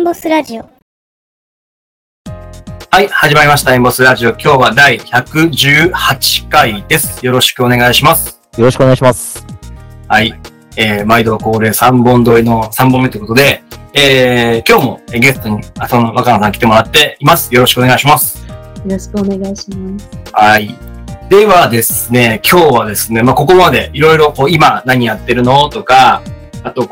ンボスラジオ。 はい、始まりましたエンボスラジオ。今日は第118回です。よろしくお願いします。 よろしくお願いします。 はい、毎度恒例3本撮りの3本目ということで、今日もゲストに浅野若菜さん来てもらっています。よろしくお願いします。 よろしくお願いします。 はい。ではですね、今日はですね、ここまでいろいろ今何やってるのとか、あと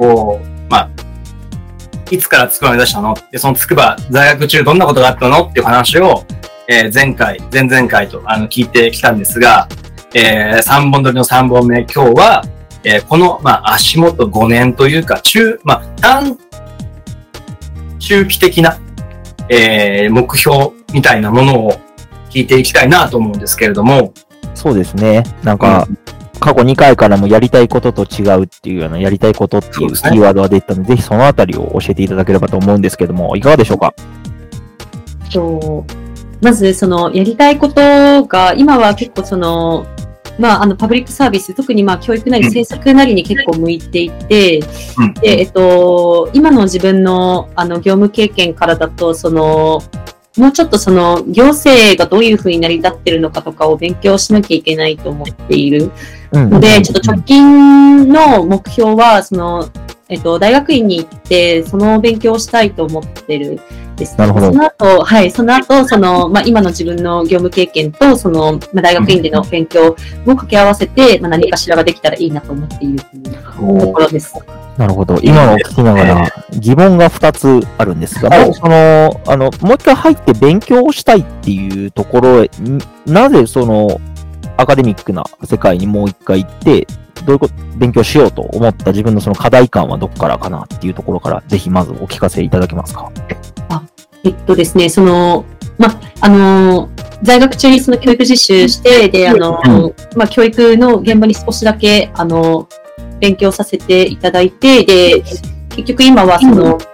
いつから筑波を目指したので、その筑波在学中どんなことがあったのっていう話を、前々回と聞いてきたんですが、3本撮りの3本目、今日は、この、足元5年というか、短中期的な、目標みたいなものを聞いていきたいなと思うんですけれども。 そうですね。過去2回からもやりたいことと違うっていうような、やりたいことっていうキーワードが出たので、ぜひそのあたりを教えていただければと思うんですけども、いかがでしょうか？ まず、やりたいことが、今は結構パブリックサービス、特に教育なり政策なりに結構向いていて、で、今の自分の、業務経験からだと、もうちょっと行政がどういうふうに成り立ってるのかとかを勉強しなきゃいけないと思っているので、ちょっと直近の目標は、大学院に行って、その勉強をしたいと思ってるです。 なるほど。 その後、今の自分の業務経験と、大学院での勉強を掛け合わせて、何かしらができたらいいなと思っているところです。 なるほど。今のを聞きながら疑問が2つあるんですが、もう一回入って勉強をしたいっていうところへ、なぜアカデミックな世界にもう一回行って、どういうこと勉強しようと思った自分の課題感はどこからかなっていうところから、ぜひまずお聞かせいただけますか？ ですね、在学中に教育実習して、で、教育の現場に少しだけ、勉強させていただいて、で、結局今は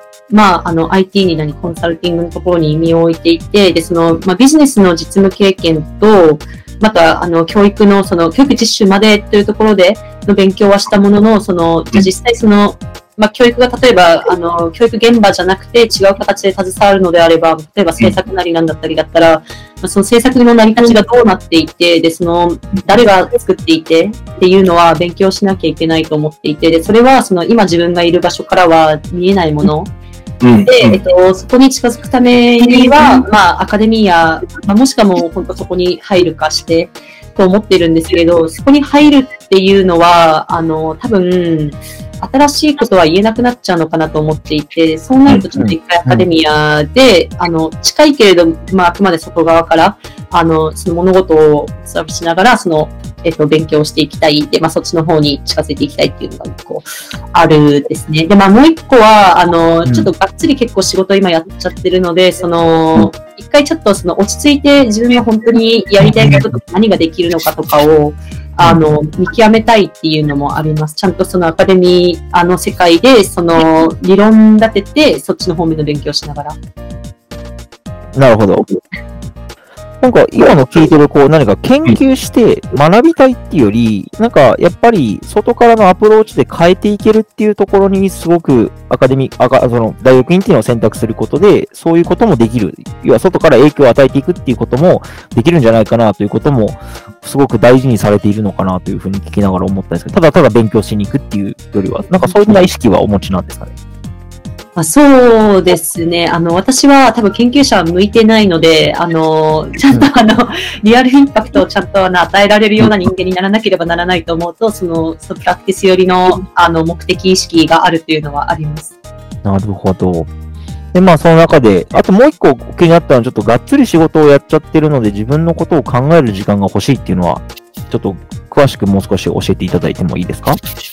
IT になりコンサルティングのところに身を置いていて、で、ビジネスの実務経験と、また、教育実習までというところでの勉強はしたものの、実際教育が例えば、教育現場じゃなくて違う形で携わるのであれば、例えば政策なりなんだったりだったら、その政策の成り立ちがどうなっていて、で、誰が作っていてっていうのは勉強しなきゃいけないと思っていて、で、それは今自分がいる場所からは見えないもの。で、そこに近づくためには、アカデミーや、もしくはもう本当そこに入るかして、と思ってるんですけれど、そこに入るっていうのは、多分、新しいことは言えなくなっちゃうのかなと思っていて、そうなるとちょっと一回アカデミアで、近いけれど、あくまで外側から、その物事をサービスしながら、勉強していきたい。で、そっちの方に近づいていきたいっていうのが一個あるですね。で、もう一個は、ちょっとがっつり結構仕事今やっちゃってるので、一回ちょっと落ち着いて自分が本当にやりたいこととか何ができるのかとかを、見極めたいっていうのもあります。ちゃんとアカデミーの世界で、理論立てて、そっちの方面の勉強しながら。 なるほど。今の聞いてる何か研究して学びたいっていうより、やっぱり外からのアプローチで変えていけるっていうところにすごく大学院っていうのを選択することで、そういうこともできる。要は外から影響を与えていくっていうこともできるんじゃないかなということも、すごく大事にされているのかなというふうに聞きながら思ったんですけど、ただただ勉強しに行くっていうよりは、そういった意識はお持ちなんですかね？ そうですね。私は多分研究者は向いてないので、ちゃんとリアルインパクトをちゃんと与えられるような人間にならなければならないと思うと、プラクティス寄りの、目的意識があるというのはあります。 なるほど。で、その中で、あともう一個気になったのは、ちょっとがっつり仕事をやっちゃってるので、自分のことを考える時間が欲しいっていうのは、ちょっと詳しくもう少し教えていただいてもいいですか？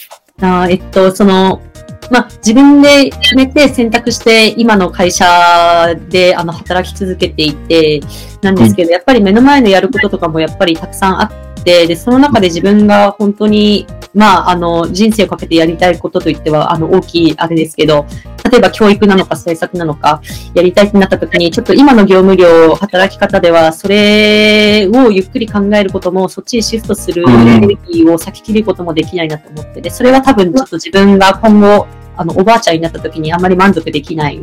自分で決めて選択して今の会社で働き続けていてなんですけど、やっぱり目の前のやることとかもやっぱりたくさんあって、で、その中で自分が本当に人生をかけてやりたいことといっては大きいあれですけど、例えば教育なのか政策なのかやりたいってなった時に、ちょっと今の業務量、働き方ではそれをゆっくり考えることも、そっちにシフトするエネルギーを先切ることもできないなと思って、で、それは多分ちょっと自分が今後おばあちゃんになった時にあんまり満足できない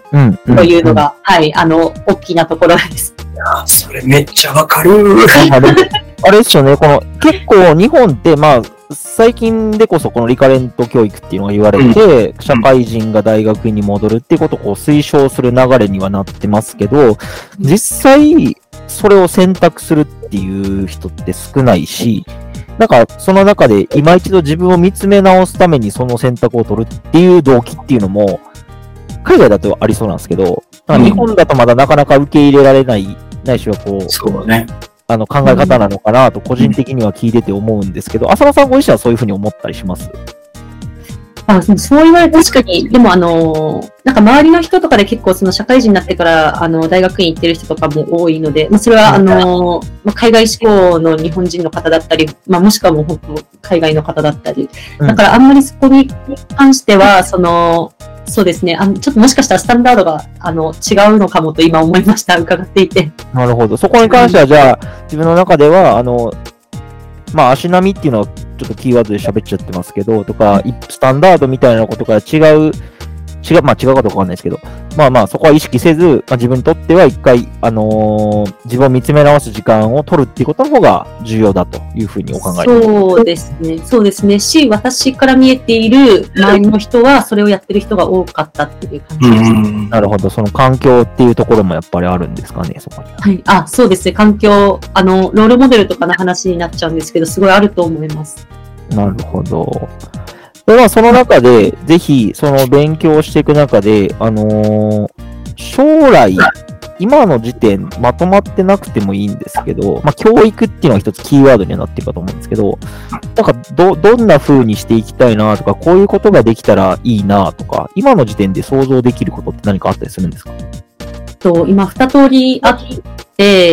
というのが、はい、大きなところです。 いや、それめっちゃわかる。 あれですよね、結構日本って、まあ、最近でこそこのリカレント教育っていうのが言われて、社会人が大学院に戻るっていうことをこう推奨する流れにはなってますけど、実際、それを選択するっていう人って少ないし、なんか、その中で今一度自分を見つめ直すためにその選択を取るっていう動機っていうのも、海外だとありそうなんですけど、日本だとまだなかなか受け入れられない、ないしはこう、 そうね。 考え方なのかなと個人的には聞いてて思うんですけど、浅野さんご自身はそういうふうに思ったりします？ そう言われて確かに、でもなんか周りの人とかで結構その社会人になってから大学院行ってる人とかも多いので、それは海外志向の日本人の方だったり、もしくはもう本当海外の方だったり、だからあんまりそこに関してはそうですね。ちょっともしかしたらスタンダードが、違うのかもと今思いました。伺っていて。 なるほど。そこに関しては、じゃあ、自分の中では、足並みっていうのは、ちょっとキーワードで喋っちゃってますけど、とか、スタンダードみたいなことから違うかどうかわかんないですけど、そこは意識せず、自分にとっては一回、自分を見つめ直す時間を取るっていうことの方が重要だというふうにお考えですか？ そうですね。そうですね。私から見えている周りの人は、それをやってる人が多かったっていう感じです。 なるほど。その環境っていうところもやっぱりあるんですかね、そこに。 はい。そうですね。環境、ロールモデルとかの話になっちゃうんですけど、すごいあると思います。 なるほど。でその中で、ぜひ、その勉強していく中で、将来、今の時点、まとまってなくてもいいんですけど、教育っていうのは一つキーワードにはなっているかと思うんですけど、なんか、どんな風にしていきたいなとか、こういうことができたらいいなとか、今の時点で想像できることって何かあったりするんですか？ 今、二通りあって、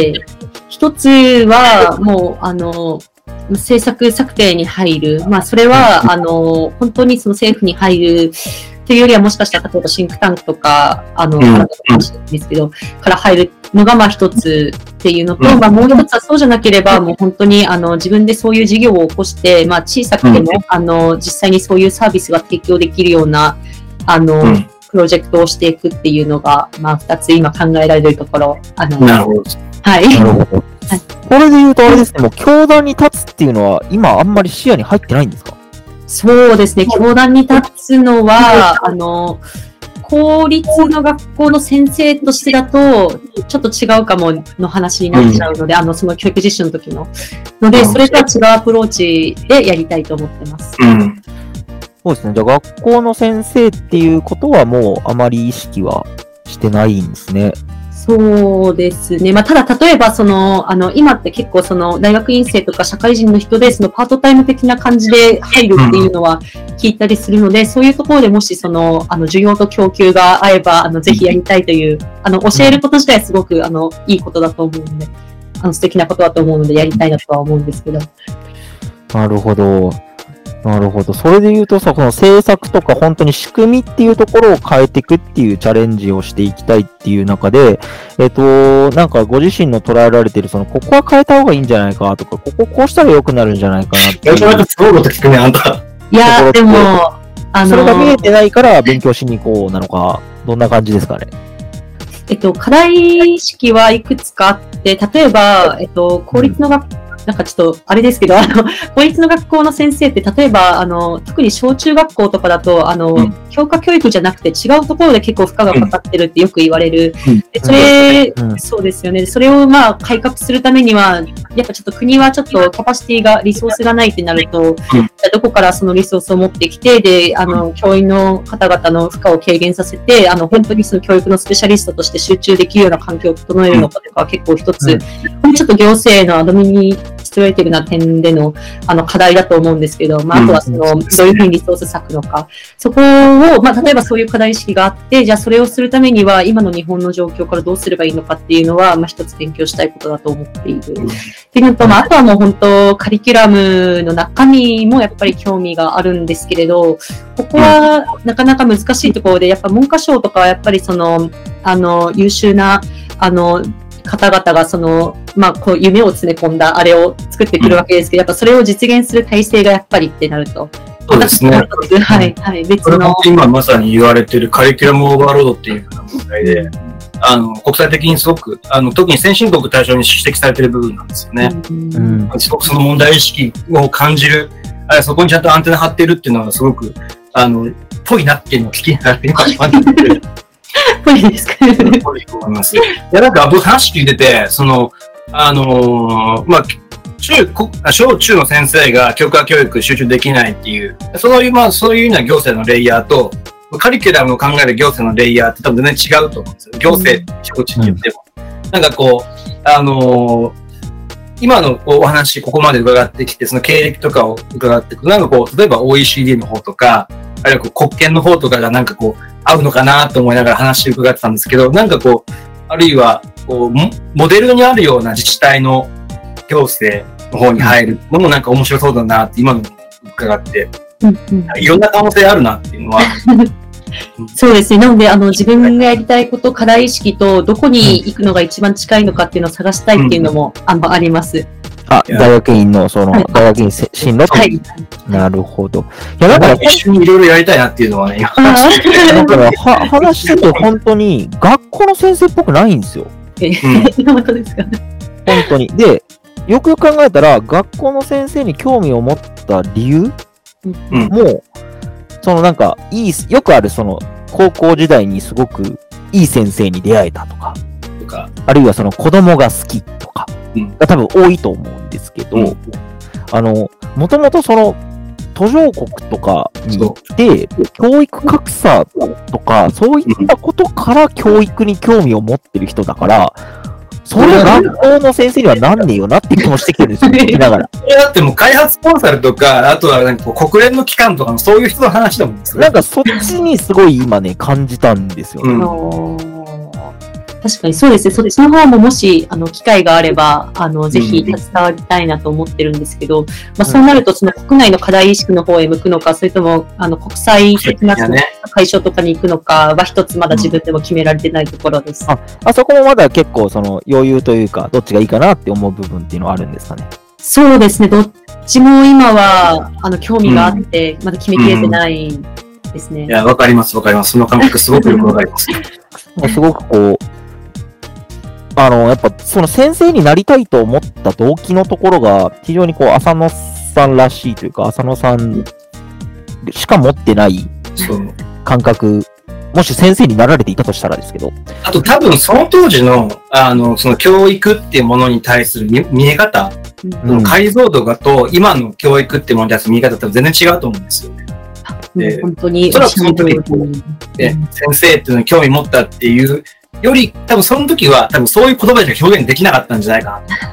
一つは、もう、政策策定に入る。それは、本当にその政府に入るというよりは、もしかしたら、例えばシンクタンクとか、ですけど、から入るのが、一つっていうのと、もう一つはそうじゃなければ、もう本当に、自分でそういう事業を起こして、小さくても、実際にそういうサービスが提供できるような、プロジェクトをしていくっていうのが、二つ今考えられるところ、 なるほど。 はい。 なるほど。これで言うとあれですね、もう教壇に立つっていうのは今あんまり視野に入ってないんですか？ そうですね、教壇に立つのは、公立の学校の先生としてだと、ちょっと違うかもの話になっちゃうので、その教育実習の時の。で、それとは違うアプローチでやりたいと思ってます。 そうですね、じゃあ学校の先生っていうことはもうあまり意識はしてないんですね。 そうですね。ただ、例えば、今って結構、大学院生とか社会人の人で、パートタイム的な感じで入るっていうのは聞いたりするので、そういうところでもし、需要と供給が合えば、ぜひやりたいという、教えること自体はすごく、いいことだと思うので、素敵なことだと思うので、やりたいなとは思うんですけど。 なるほど。なるほど。それで言うとこの政策とか本当に仕組みっていうところを変えていくっていうチャレンジをしていきたいっていう中で、なんかご自身の捉えられているここは変えた方がいいんじゃないかとか、ここうしたら良くなるんじゃないかなっていう。 すごいこと聞くね、あんた。 いや、でも、 それが見えてないから勉強しに行こうなのか、どんな感じですかね。 課題意識はいくつかあって、例えば、公立の学校、なんかちょっと、あれですけど、公立の学校の先生って、例えば、特に小中学校とかだと、教科教育じゃなくて違うところで結構負荷がかかってるってよく言われる。でそうですよね。それを改革するためには、やっぱちょっと国はちょっとキャパシティが、リソースがないってなると、どこからそのリソースを持ってきて、で、教員の方々の負荷を軽減させて、本当にその教育のスペシャリストとして集中できるような環境を整えるのかとか、結構一つ、ちょっと行政のアドミニストレーティブな点での、課題だと思うんですけど、あとはどういうふうにリソース割くのか、そこを、例えばそういう課題意識があって、じゃあそれをするためには、今の日本の状況からどうすればいいのかっていうのは、一つ勉強したいことだと思っている。っていうのと、あとはもう本当、カリキュラムの中身もやっぱり興味があるんですけれど、ここはなかなか難しいところで、やっぱ文科省とかはやっぱり優秀な、方々がこう夢を詰め込んだあれを作ってくるわけですけど、やっぱそれを実現する体制がやっぱりってなると。 そうですね。 はい、はい、別の。 今まさに言われているカリキュラムオーバーロードっていうの問題で、国際的にすごく、特に先進国対象に指摘されている部分なんですよね。すごくその問題意識を感じる、そこにちゃんとアンテナ張ってるっていうのはすごく、ぽいなっていうのを聞きながら今感じてる。 ぽいですか？ ぽいと思います。いや、なんか僕話聞いてて、小中の先生が教科教育集中できないっていう、そういうような行政のレイヤーと、カリキュラムを考える行政のレイヤーって多分全然違うと思うんですよ。行政、小中って言っても。なんかこう、今のお話、ここまで伺ってきて、その経歴とかを伺っていく。なんかこう、例えば OECD の方とか、あるいは国権の方とかがなんかこう、合うのかなと思いながら話を伺ってたんですけど、なんかこう、あるいは、こう、モデルにあるような自治体の行政の方に入るのもなんか面白そうだなって今の伺って、いろんな可能性あるなっていうのは。 そうですね。なので、自分がやりたいこと、課題意識と、どこに行くのが一番近いのかっていうのを探したいっていうのも、あります。 大学院の、大学院進路はい。 なるほど。 いや、だから一緒にいろいろやりたいなっていうのはね、 話してて本当に、学校の先生っぽくないんですよ。 本当ですか？ 本当に。で、よくよく考えたら、学校の先生に興味を持った理由も、なんか、よくある高校時代にすごくいい先生に出会えたとか、あるいは子供が好きとか、が多分多いと思うんですけど、もともと途上国とかに行って、教育格差とか、そういったことから教育に興味を持ってる人だから、それ学校の先生にはなんねえよなって気もしてきてるんですよ、聞きながら。 だってもう開発コンサルとか、あとはなんか国連の機関とかのそういう人の話だもんですよ。 なんかそっちにすごい今ね、感じたんですよね。 確かにそうですね。そっちの方ももし、機会があれば、ぜひ携わりたいなと思ってるんですけど、そうなると、国内の課題意識の方へ向くのか、それとも、国際的な会所とかに行くのかは一つまだ自分でも決められてないところです。 あそこもまだ結構、余裕というか、どっちがいいかなって思う部分っていうのはあるんですかね。 そうですね。どっちも今は、興味があって、まだ決めきれてないですね。 いや、わかります。その感覚すごくよくわかります。 すごくこう、やっぱ先生になりたいと思った動機のところが非常に浅野さんらしいというか、浅野さんしか持ってない感覚、もし先生になられていたとしたらですけど。 あと多分その当時の、その教育っていうものに対する見え方、解像度がと今の教育っていうものに対する見え方って全然違うと思うんですよね。 本当に。 それはその時に、先生っていうのに興味持ったっていうより、多分その時は多分そういう言葉でしか表現できなかったんじゃないかなと思って、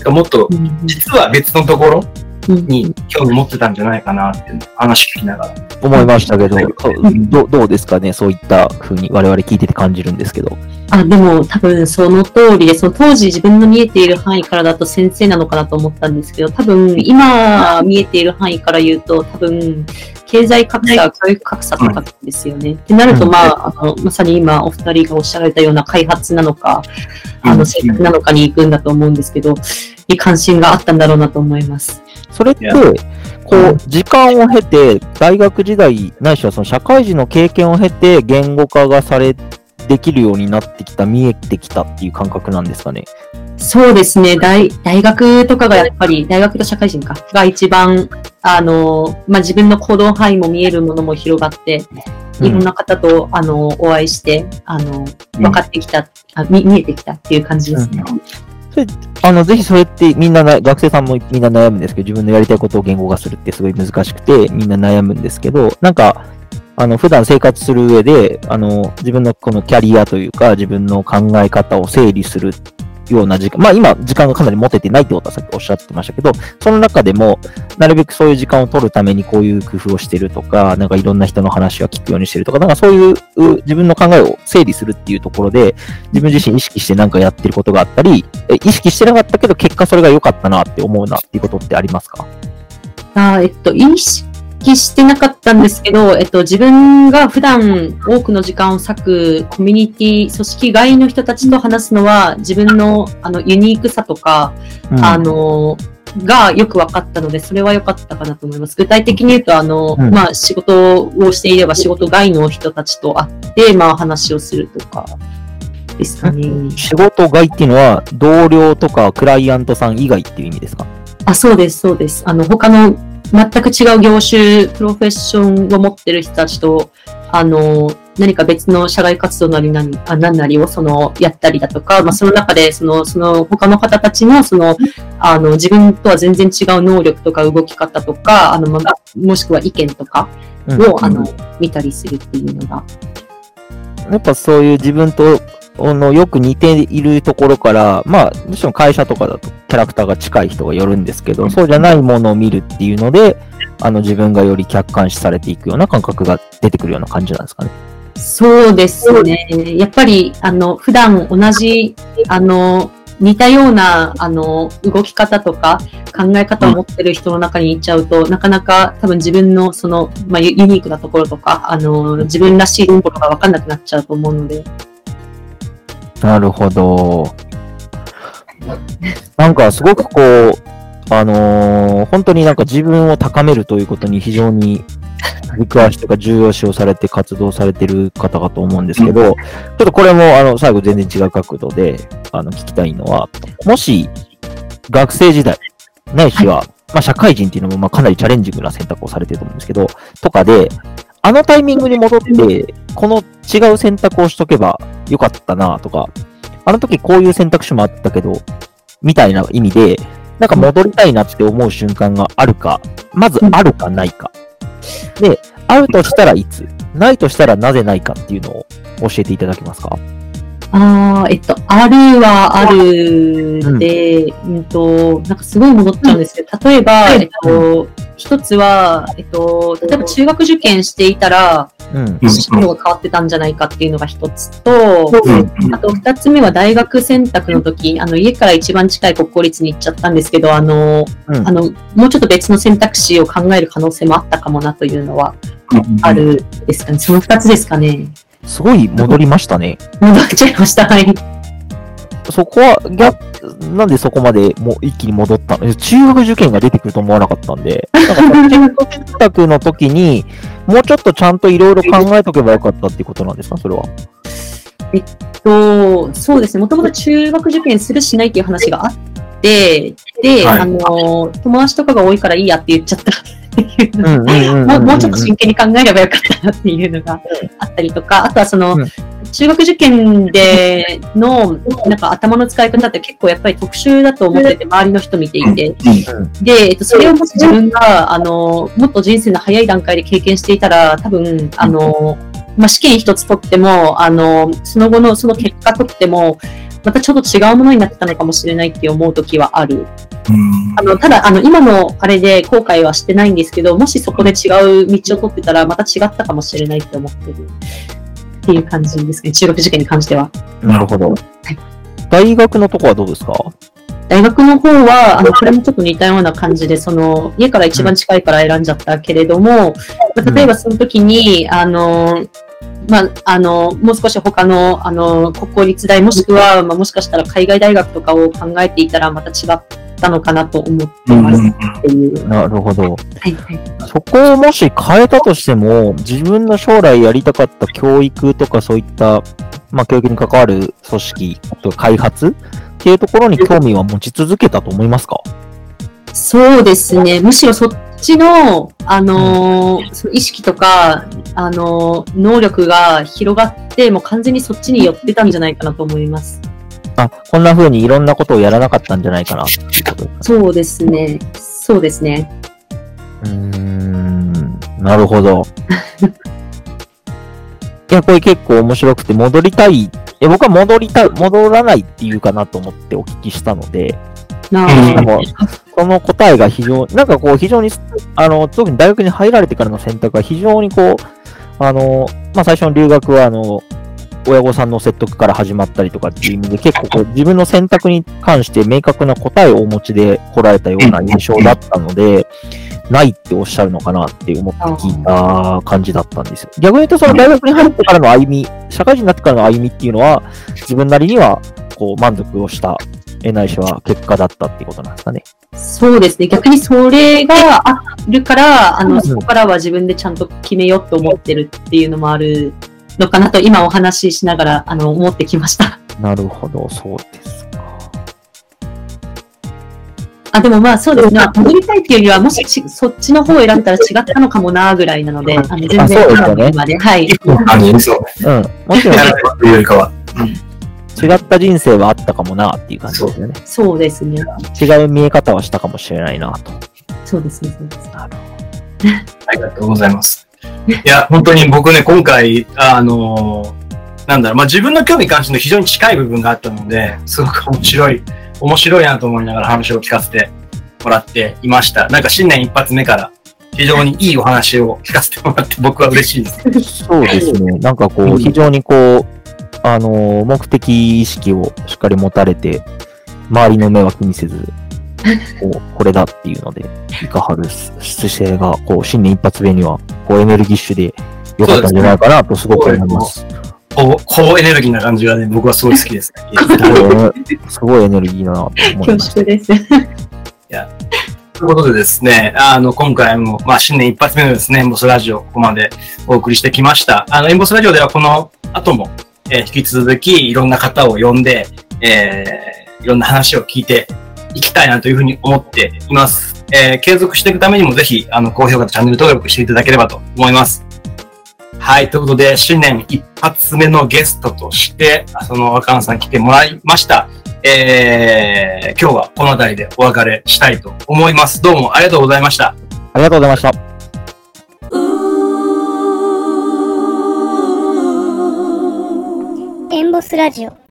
もっと実は別のところに興味持ってたんじゃないかなっていう話聞きながら。 思いましたけど、どうですかね、そういった風に我々聞いてて感じるんですけど。 でも多分その通りで、当時自分の見えている範囲からだと先生なのかなと思ったんですけど、多分今見えている範囲から言うと、多分経済格差、教育格差とかですよね。ってなると、まさに今お二人がおっしゃられたような開発なのか、政策なのかに行くんだと思うんですけど、に関心があったんだろうなと思います。 それって、時間を経て、大学時代、ないしは社会人の経験を経て、言語化ができるようになってきた、見えてきたっていう感覚なんですかね。 そうですね。大学とかがやっぱり、大学と社会人が一番、自分の行動範囲も見えるものも広がって、いろんな方と、お会いして、分かってきた、見えてきたっていう感じですね。 ぜひそれってみんな学生さんもみんな悩むんですけど、自分のやりたいことを言語化するってすごい難しくて、みんな悩むんですけど、なんか、普段生活する上で、自分のこのキャリアというか、自分の考え方を整理するような時間、今、時間がかなり持ててないってことはさっきおっしゃってましたけど、その中でも、なるべくそういう時間を取るためにこういう工夫をしてるとか、なんかいろんな人の話を聞くようにしてるとか、なんかそういう自分の考えを整理するっていうところで、自分自身意識してなんかやってることがあったり、意識してなかったけど、結果それが良かったなって思うなっていうことってありますか？ 意識してなかったんですけど、自分が普段多くの時間を割くコミュニティ、組織外の人たちと話すのは、自分のユニークさとか、 がよく分かったので、それは良かったかなと思います。具体的に言うと、まあ、仕事をしていれば仕事外の人たちと会って、まあ、話をするとかですかね。 仕事外っていうのは、同僚とかクライアントさん以外っていう意味ですか？ そうです、そうです。他の全く違う業種、プロフェッションを持ってる人たちと、何か別の社外活動なり何なりをやったりだとか、まあ、その中でその他の方たちの自分とは全然違う能力とか動き方とか、もしくは意見とかを、見たりするっていうのが。 やっぱそういう自分とよく似ているところから、まあ、もちろん会社とかだとキャラクターが近い人がよるんですけど、そうじゃないものを見るっていうので、自分がより客観視されていくような感覚が出てくるような感じなんですかね。 そうですね。やっぱり、普段同じ、似たような、動き方とか考え方を持ってる人の中に行っちゃうと、なかなか多分自分のまあ、ユニークなところとか、自分らしいところが分かんなくなっちゃうと思うので。 なるほど。なんかすごくこう、本当になんか自分を高めるということに非常に軸足とか重要視をされて活動されている方かと思うんですけど、ちょっとこれも最後全然違う角度で聞きたいのは、もし学生時代、ないしは、まあ社会人っていうのもまあかなりチャレンジングな選択をされてると思うんですけど、とかで、タイミングに戻って、この違う選択をしとけばよかったなとか、時こういう選択肢もあったけど、みたいな意味で、なんか戻りたいなって思う瞬間があるか、まずあるかないか。で、あるとしたらいつ、ないとしたらなぜないかっていうのを教えていただけますか？ あるはあるで、なんかすごい戻っちゃうんですけど、例えば、一つは、例えば中学受験していたら、進路が変わってたんじゃないかっていうのが一つと、あと二つ目は大学選択の時、家から一番近い国公立に行っちゃったんですけど、もうちょっと別の選択肢を考える可能性もあったかもなというのはあるですかね。その二つですかね。 すごい戻りましたね。 戻っちゃいました。はい。 そこはなんでそこまでもう一気に戻ったの？中学受験が出てくると思わなかったんで、なんか中学選択の時にもうちょっとちゃんといろいろ考えとけばよかったっていうことなんですか、それは？ そうですね。もともと中学受験するしないっていう話があって、で、友達とかが多いからいいやって言っちゃったっていうもうちょっと真剣に考えればよかったなっていうのがあったりとか、あとは中学受験でのなんか頭の使い方って結構やっぱり特殊だと思ってて、周りの人見ていて、で、それをもし自分がもっと人生の早い段階で経験していたら、多分まあ、試験一つ取ってもその後のその結果取ってもまたちょっと違うものになってたのかもしれないって思う時はある。ただ今のあれで後悔はしてないんですけど、もしそこで違う道を取ってたらまた違ったかもしれないって思ってるっていう感じですね。中学受験に関しては。 なるほど。大学のとこはどうですか？ 大学の方はこれもちょっと似たような感じで、家から一番近いから選んじゃったけれども、例えばその時にまあ、もう少し他の国公立大もしくは、まあ、もしかしたら海外大学とかを考えていたらまた違ったのかなと思ってますっていう。 なるほど。 はいはい。 そこをもし変えたとしても、自分の将来やりたかった教育とかそういった、まあ、教育に関わる組織とか開発っていうところに興味は持ち続けたと思いますか？ そうですね。むしろそっちの、その意識とか、能力が広がって、もう完全にそっちに寄ってたんじゃないかなと思います。 こんな風にいろんなことをやらなかったんじゃないかなっていうことですか？ そうですね。そうですね。 なるほど。いや、これ結構面白くて、戻りたい。僕は戻らないっていうかなと思ってお聞きしたので、その答えが非常に、なんかこう非常に、特に大学に入られてからの選択は非常にこう、まあ、最初の留学は親御さんの説得から始まったりとかっていう意味で結構こう自分の選択に関して明確な答えをお持ちで来られたような印象だったので、ないっておっしゃるのかなって思って聞いた感じだったんですよ。逆に言うとその大学に入ってからの歩み、社会人になってからの歩みっていうのは自分なりにはこう満足をした、 ないしは結果だったっていうことなんですかね。 そうですね。逆にそれがあるから、 うんそこからは自分でちゃんと決めようと思ってるっていうのもあるのかなと、今お話ししながら、思ってきました。 なるほど、そうですか。 でもまあそうですね。戻りたいっていうよりは、もしそっちの方を選んだら違ったのかもな、ぐらいなので、全然、 そうですよね今で、はい。 感じですよね。 もちろんやらないというよりかは。 違った人生はあったかもなっていう感じですよね。 そうですね。 違う見え方はしたかもしれないなと。 そうですね、そうです。 なるほありがとうございます。いや、本当に僕ね、今回、なんだろう、まあ、自分の興味関心の非常に近い部分があったので、すごく面白いなと思いながら話を聞かせてもらっていました。なんか新年一発目から非常にいいお話を聞かせてもらって僕は嬉しいです。 ど。そうですね。なんかこう、非常にこう、目的意識をしっかり持たれて、周りの目は気にせず、これだっていうので、いかはる姿勢が、こう、新年一発目には、こう、エネルギッシュで良かったんじゃないかなとすごく思います。 高エネルギーな感じがね、僕はすごい好きですね。 すごいエネルギーだなと思い恐ました。 縮です。 ということでですね、今回も、まあ、新年一発目のですね、エンボスラジオ、ここまでお送りしてきました。エンボスラジオではこの後も、引き続きいろんな方を呼んで、いろんな話を聞いていきたいなというふうに思っています。継続していくためにもぜひ、高評価とチャンネル登録していただければと思います。はい、ということで、新年一発目のゲストとして、その若野さん来てもらいました。今日はこの辺りでお別れしたいと思います。どうもありがとうございました。 ありがとうございました。 エンボスラジオ